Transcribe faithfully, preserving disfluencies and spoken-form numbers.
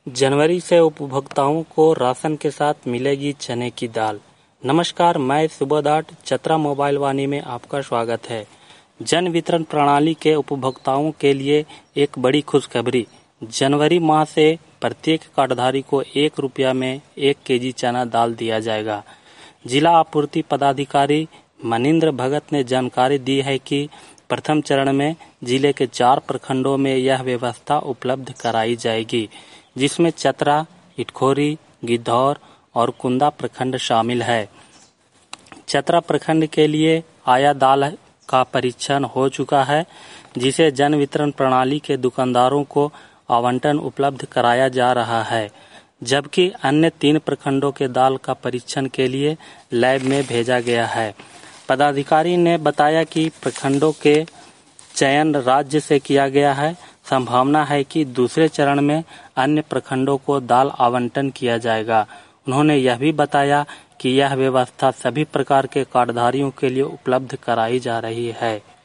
जनवरी से उपभोक्ताओं को राशन के साथ मिलेगी चने की दाल। नमस्कार, मैं सुबोधाट चतरा मोबाइल वाणी में आपका स्वागत है। जन वितरण प्रणाली के उपभोक्ताओं के लिए एक बड़ी खुशखबरी। जनवरी माह से प्रत्येक कार्डधारी को एक रुपया में एक केजी चना दाल दिया जाएगा। जिला आपूर्ति पदाधिकारी मनिंद्र भगत ने जानकारी दी है कि प्रथम चरण में जिले के चार प्रखंडों में यह व्यवस्था उपलब्ध कराई जाएगी, जिसमें चतरा, इटखोरी, गिद्धौर और कुंदा प्रखंड शामिल है। चतरा प्रखंड के लिए आया दाल का परीक्षण हो चुका है, जिसे जन वितरण प्रणाली के दुकानदारों को आवंटन उपलब्ध कराया जा रहा है, जबकि अन्य तीन प्रखंडों के दाल का परीक्षण के लिए लैब में भेजा गया है। पदाधिकारी ने बताया कि प्रखंडों के चयन राज्य से किया गया है। संभावना है कि दूसरे चरण में अन्य प्रखंडों को दाल आवंटन किया जाएगा। उन्होंने यह भी बताया कि यह व्यवस्था सभी प्रकार के कार्डधारियों के लिए उपलब्ध कराई जा रही है।